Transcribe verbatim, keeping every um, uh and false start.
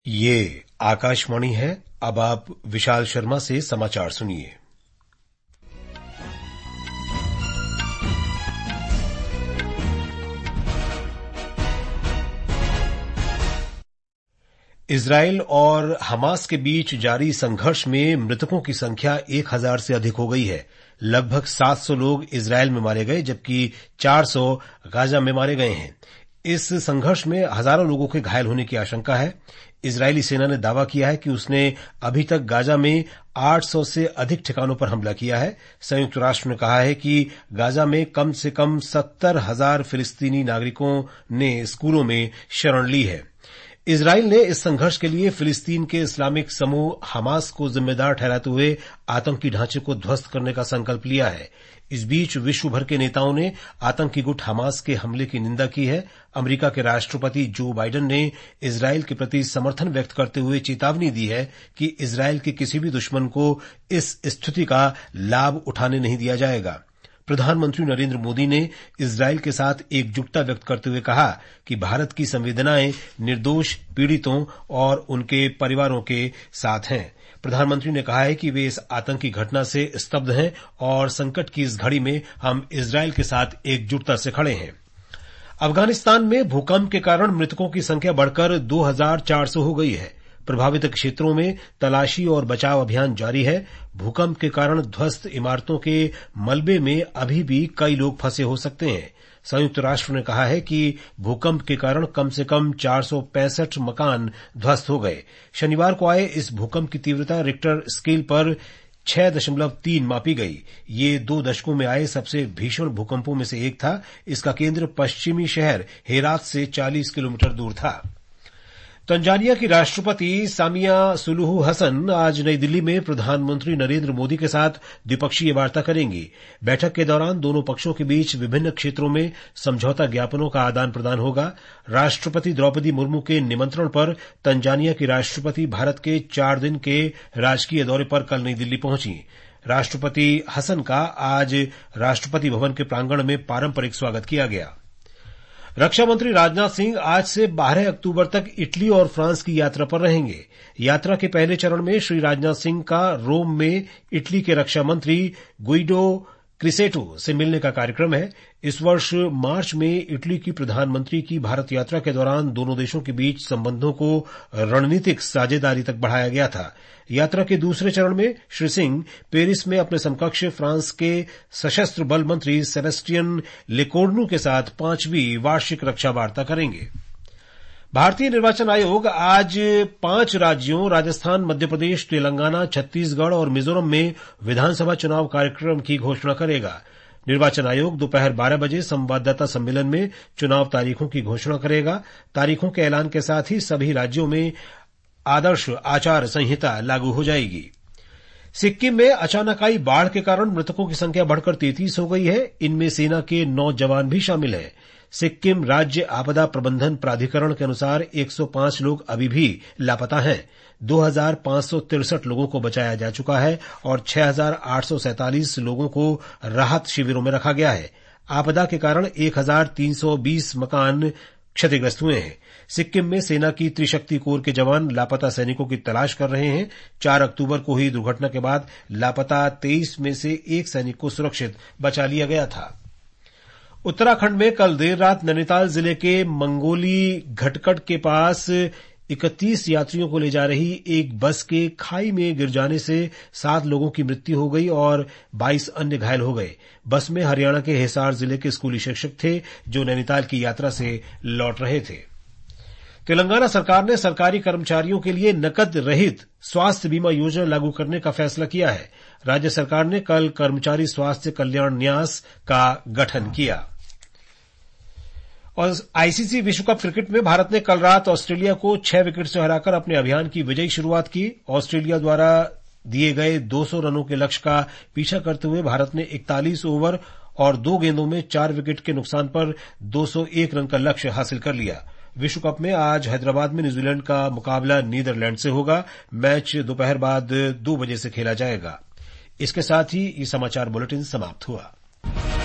ये आकाशवाणी है। अब आप विशाल शर्मा से समाचार सुनिए। इजराइल और हमास के बीच जारी संघर्ष में मृतकों की संख्या एक हजार से अधिक हो गई है। लगभग सात सौ लोग इजराइल में मारे गए जबकि चार सौ गाजा में मारे गए हैं। इस संघर्ष में हजारों लोगों के घायल होने की आशंका है। इजरायली सेना ने दावा किया है कि उसने अभी तक गाजा में आठ सौ से अधिक ठिकानों पर हमला किया है। संयुक्त राष्ट्र ने कहा है कि गाजा में कम से कम सत्तर हजार फिलिस्तीनी नागरिकों ने स्कूलों में शरण ली है। इजराइल ने इस संघर्ष के लिए फिलिस्तीन के इस्लामिक समूह हमास को जिम्मेदार ठहराते हुए आतंकी ढांचे को ध्वस्त करने का संकल्प लिया है। इस बीच विश्व भर के नेताओं ने आतंकी गुट हमास के हमले की निंदा की है। अमेरिका के राष्ट्रपति जो बाइडेन ने इजराइल के प्रति समर्थन व्यक्त करते हुए चेतावनी दी है कि इजराइल के किसी भी दुश्मन को इस स्थिति का लाभ उठाने नहीं दिया जाएगा। प्रधानमंत्री नरेंद्र मोदी ने इजराइल के साथ एकजुटता व्यक्त करते हुए कहा कि भारत की संवेदनाएं निर्दोष पीड़ितों और उनके परिवारों के साथ हैं। प्रधानमंत्री ने कहा है कि वे इस आतंकी घटना से स्तब्ध हैं और संकट की इस घड़ी में हम इजराइल के साथ एकजुटता से खड़े हैं। अफगानिस्तान में भूकंप के कारण मृतकों की संख्या बढ़कर दो हजार चार सौ हो गई है। प्रभावित क्षेत्रों में तलाशी और बचाव अभियान जारी है। भूकंप के कारण ध्वस्त इमारतों के मलबे में अभी भी कई लोग फंसे हो सकते हैं। संयुक्त राष्ट्र ने कहा है कि भूकंप के कारण कम से कम चार सौ पैंसठ मकान ध्वस्त हो गए। शनिवार को आए इस भूकंप की तीव्रता रिक्टर स्केल पर छह दशमलव तीन मापी गई। ये दो दशकों में आए सबसे भीषण भूकंपों में से एक था। इसका केंद्र पश्चिमी शहर हेरात से चालीस किलोमीटर दूर था। तंजानिया की राष्ट्रपति सामिया सुलूहू हसन आज नई दिल्ली में प्रधानमंत्री नरेंद्र मोदी के साथ द्विपक्षीय वार्ता करेंगी। बैठक के दौरान दोनों पक्षों के बीच विभिन्न क्षेत्रों में समझौता ज्ञापनों का आदान प्रदान होगा। राष्ट्रपति द्रौपदी मुर्मू के निमंत्रण पर तंजानिया की राष्ट्रपति भारत के चार दिन के राजकीय दौरे पर कल नई दिल्ली पहुंची। राष्ट्रपति हसन का आज राष्ट्रपति भवन के प्रांगण में पारंपरिक स्वागत किया गया। रक्षा मंत्री राजनाथ सिंह आज से बारह अक्टूबर तक इटली और फ्रांस की यात्रा पर रहेंगे। यात्रा के पहले चरण में श्री राजनाथ सिंह का रोम में इटली के रक्षा मंत्री गुइडो क्रिसेटो से मिलने का कार्यक्रम है। इस वर्ष मार्च में इटली की प्रधानमंत्री की भारत यात्रा के दौरान दोनों देशों के बीच संबंधों को रणनीतिक साझेदारी तक बढ़ाया गया था। यात्रा के दूसरे चरण में श्री सिंह पेरिस में अपने समकक्ष फ्रांस के सशस्त्र बल मंत्री सेबेस्टियन लेकोर्नु के साथ पांचवीं वार्षिक रक्षा वार्ता करेंगे। भारतीय निर्वाचन आयोग आज पांच राज्यों राजस्थान, मध्य प्रदेश, तेलंगाना, छत्तीसगढ़ और मिजोरम में विधानसभा चुनाव कार्यक्रम की घोषणा करेगा। निर्वाचन आयोग दोपहर बारह बजे संवाददाता सम्मेलन में चुनाव तारीखों की घोषणा करेगा। तारीखों के ऐलान के साथ ही सभी राज्यों में आदर्श आचार संहिता लागू हो जाएगी। सिक्किम में अचानक आई बाढ़ के कारण मृतकों की संख्या बढ़कर तैंतीस हो गई है। इनमें सेना के नौ जवान भी शामिल हैं। सिक्किम राज्य आपदा प्रबंधन प्राधिकरण के अनुसार एक सौ पांच लोग अभी भी लापता हैं। दो हजार पांच सौ तिरसठ लोगों को बचाया जा चुका है और छह हजार आठ सौ सैंतालीस लोगों को राहत शिविरों में रखा गया है। आपदा के कारण एक हजार तीन सौ बीस मकान क्षतिग्रस्त हुए हैं। सिक्किम में सेना की त्रिशक्ति कोर के जवान लापता सैनिकों की तलाश कर रहे हैं। चार अक्टूबर को हुई दुर्घटना के बाद लापता तेईस में से एक सैनिक को सुरक्षित बचा लिया गया था। उत्तराखंड में कल देर रात नैनीताल जिले के मंगोली घटकट के पास इकतीस यात्रियों को ले जा रही एक बस के खाई में गिर जाने से सात लोगों की मृत्यु हो गई और बाईस अन्य घायल हो गए। बस में हरियाणा के हिसार जिले के स्कूली शिक्षक थे जो नैनीताल की यात्रा से लौट रहे थे। तेलंगाना सरकार ने सरकारी कर्मचारियों के लिए नकद रहित स्वास्थ्य बीमा योजना लागू करने का फैसला किया है। राज्य सरकार ने कल कर्मचारी स्वास्थ्य कल्याण न्यास का गठन किया। और आईसीसी विश्व कप क्रिकेट में भारत ने कल रात ऑस्ट्रेलिया को छह विकेट से हराकर अपने अभियान की विजयी शुरुआत की। ऑस्ट्रेलिया द्वारा दिए गए दो सौ रनों के लक्ष्य का पीछा करते हुए भारत ने इकतालीस ओवर और दो गेंदों में चार विकेट के नुकसान पर दो सौ एक रन का लक्ष्य हासिल कर लिया। विश्व कप में आज हैदराबाद में न्यूजीलैंड का मुकाबला नीदरलैंड से होगा। मैच दोपहर बाद दो बजे से खेला जाएगा। इसके साथ ही ये समाचार बुलेटिन समाप्त हुआ।